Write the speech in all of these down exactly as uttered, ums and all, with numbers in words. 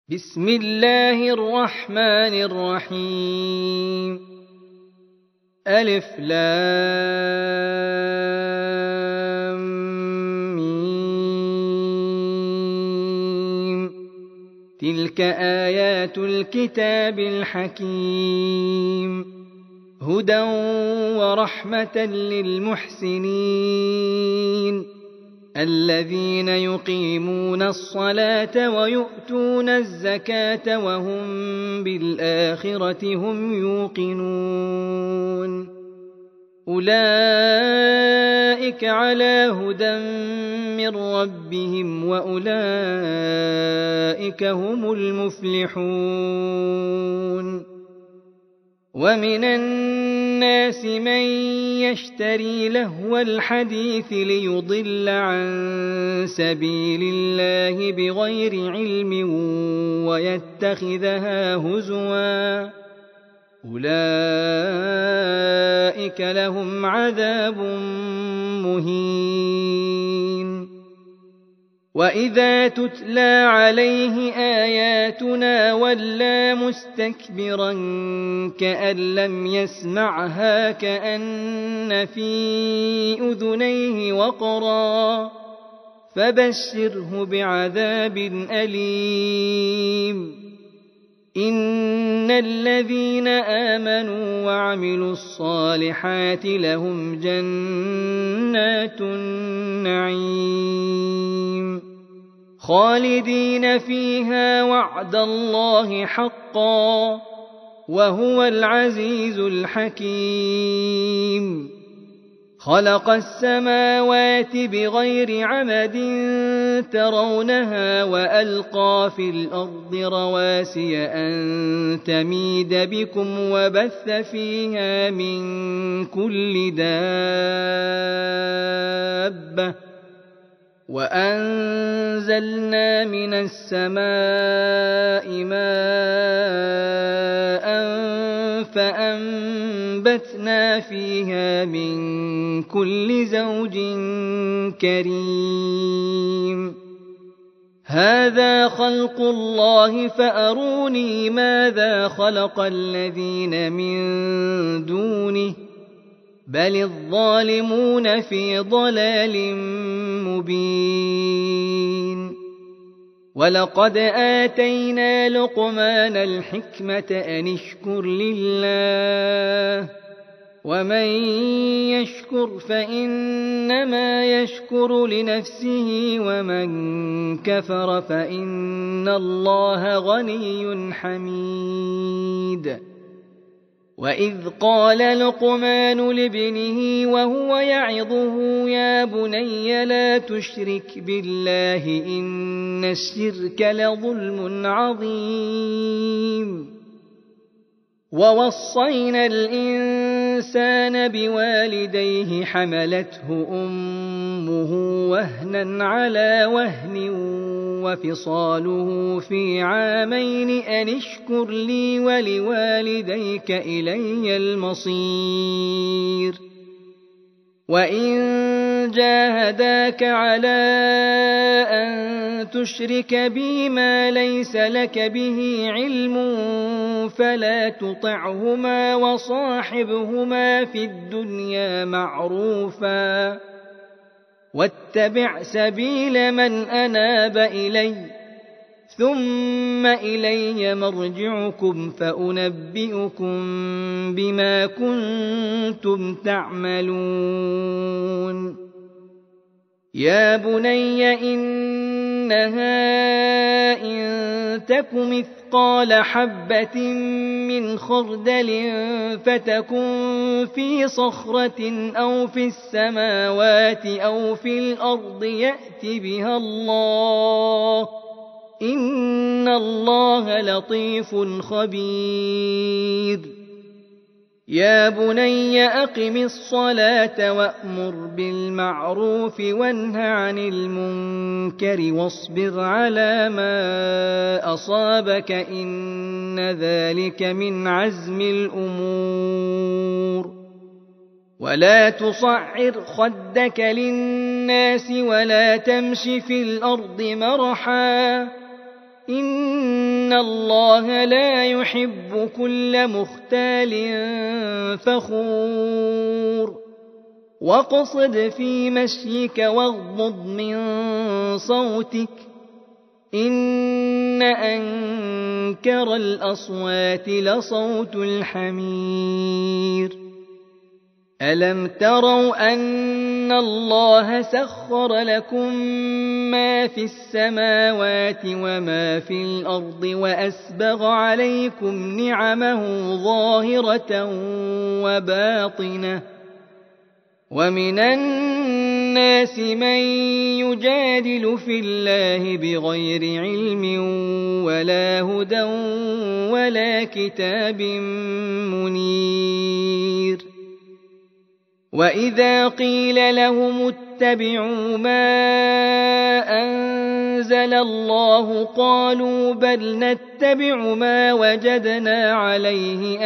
بسم الله الرحمن الرحيم. ألف لام ميم. تلك آيات الكتاب الحكيم، هدى ورحمة للمحسنين الذين يقيمون الصلاة ويؤتون الزكاة وهم بالآخرة هم يوقنون. أولئك على هدى من ربهم وأولئك هم المفلحون. ومن الناس من يشتري لهو الحديث ليضل عن سبيل الله بغير علم ويتخذها هزوا، أولئك لهم عذاب مهين. وإذا تتلى عليه آياتنا ولى مستكبرا كأن لم يسمعها كأن في أذنيه وقرا، فبشره بعذاب أليم. إن الذين آمنوا وعملوا الصالحات لهم جنات النعيم خالدين فيها، وعد الله حقا وهو العزيز الحكيم. خلق السماوات بغير عمد ترونها وألقى في الأرض رواسي أن تميد بكم وبث فيها من كل دابة، وأنزلنا من السماء ماء فأنبتنا فيها من كل زوج كريم. هذا خلق الله فأروني ماذا خلق الذين من دونه، بل الظالمون في ضلال مبين. ولقد آتينا لقمان الحكمة أن اشكر لله، ومن يشكر فإنما يشكر لنفسه، ومن كفر فإن الله غني حميد. وإذ قال لقمان لابنه وهو يعظه يا بني لا تشرك بالله إن الشرك لظلم عظيم. ووصينا الإنسان بوالديه حملته أمه وهنا على وهن وفصاله في عامين أن اشكر لي ولوالديك إلي المصير. وإن جاهداك على أن تشرك بي ما ليس لك به علم فلا تطعهما وصاحبهما في الدنيا معروفا، واتبع سبيل من أناب إلي، ثم إلي مرجعكم فأنبئكم بما كنتم تعملون. يا بني إنها إن تك مثقال حبة من خردل فتكن في صخرة أو في السماوات أو في الأرض يأت بها الله، إن الله لطيف خبير. يا بني أقم الصلاة وأمر بالمعروف وانه عن المنكر واصبر على ما أصابك إن ذلك من عزم الأمور. ولا تصعر خدك للناس ولا تمش في الأرض مرحا إن إن الله لا يحب كل مختال فخور واقصد في مشيك واغضض من صوتك إن أنكر الأصوات لصوت الحمير ألم تروا أن الله سخر لكم ما في السماوات وما في الأرض وأسبغ عليكم نعمه ظاهرة وباطنة ومن الناس من يجادل في الله بغير علم ولا هدى ولا كتاب منير وإذا قيل لهم اتبعوا ما أنزل الله قالوا بل نتبع ما وجدنا عليه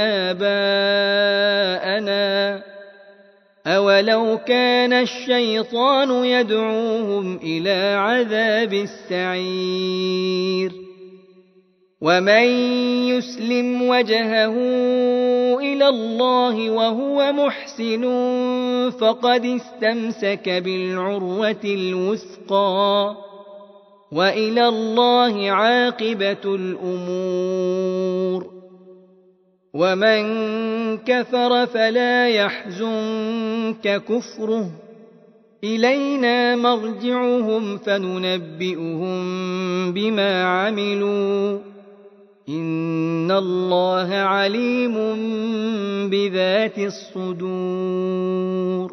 آباءنا أولو كان الشيطان يدعوهم إلى عذاب السعير ومن يسلم وجهه إلى الله وهو محسن فقد استمسك بالعروة الوثقى وإلى الله عاقبة الأمور ومن كفر فلا يحزنك كفره إلينا مرجعهم فننبئهم بما عملوا إن الله عليم بذات الصدور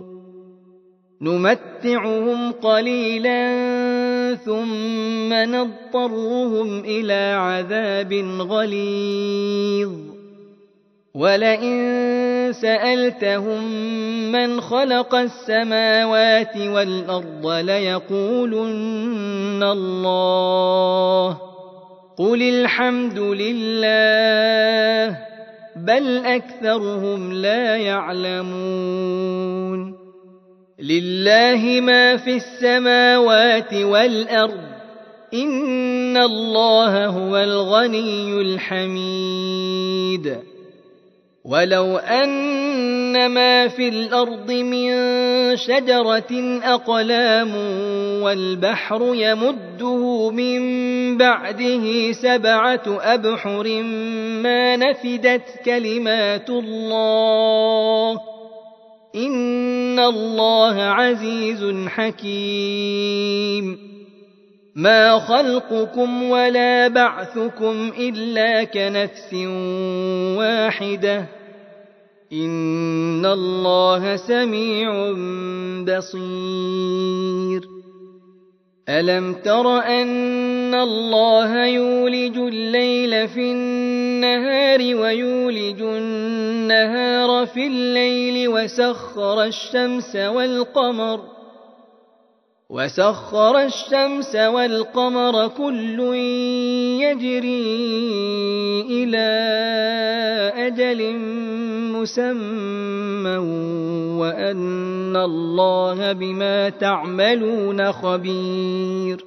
نمتعهم قليلا ثم نضطرهم إلى عذاب غليظ ولئن سألتهم من خلق السماوات والأرض ليقولن الله قل الحمد لله بل أكثرهم لا يعلمون لله ما في السماوات والأرض إن الله هو الغني الحميد ولو أن ما في الأرض من شجرة أقلام والبحر يمده من بعده سبعة أبحر ما نفدت كلمات الله إن الله عزيز حكيم ما خلقكم ولا بعثكم إلا كنفس واحدة إن الله سميع بصير ألم تر أن الله يولج الليل في النهار ويولج النهار في الليل وسخر الشمس والقمر وسخر الشمس والقمر كل يجري إلى أجل مسمى وأن الله بما تعملون خبير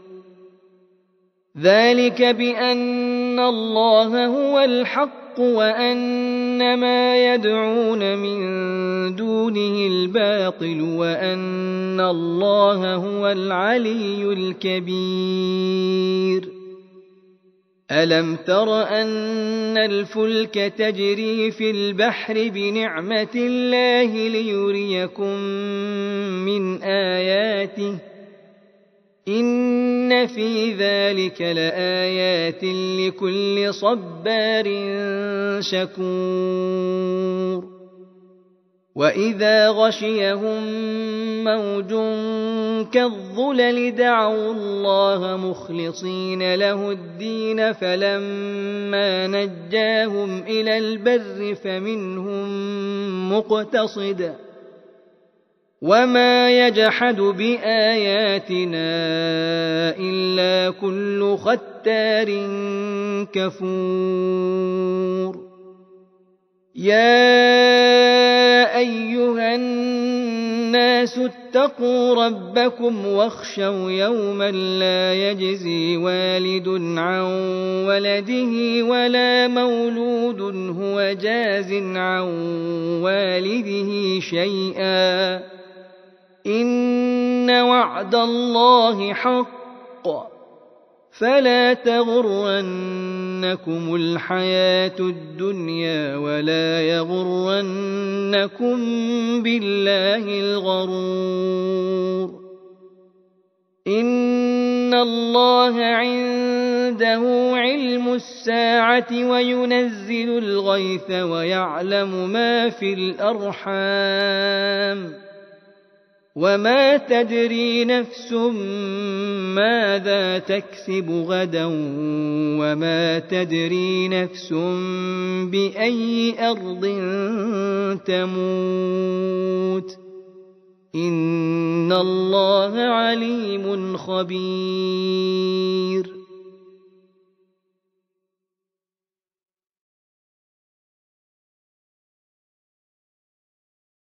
ذلك بأن الله هو الحق وأن ما يدعون من دونه الباطل وأن الله هو العلي الكبير ألم تر أن الفلك تجري في البحر بنعمة الله ليريكم من آياته إن في ذلك لآيات لكل صبار شكور وإذا غشيهم موج كالظلل دعوا الله مخلصين له الدين فلما نجاهم إلى البر فمنهم مقتصد وما يجحد بآياتنا إلا كل ختار كفور يا أيها الناس الناس اتقوا ربكم واخشوا يوما لا يجزي والد عن ولده ولا مولود هو جاز عن والده شيئا إن وعد الله حق فلا تغرنكم الحياة الدنيا ولا يغرنكم بالله الغرور إن الله عنده علم الساعة وينزل الغيث ويعلم ما في الأرحام وما تدري نفس ماذا تكسب غدا وما تدري نفس بأي أرض تموت إن الله عليم خبير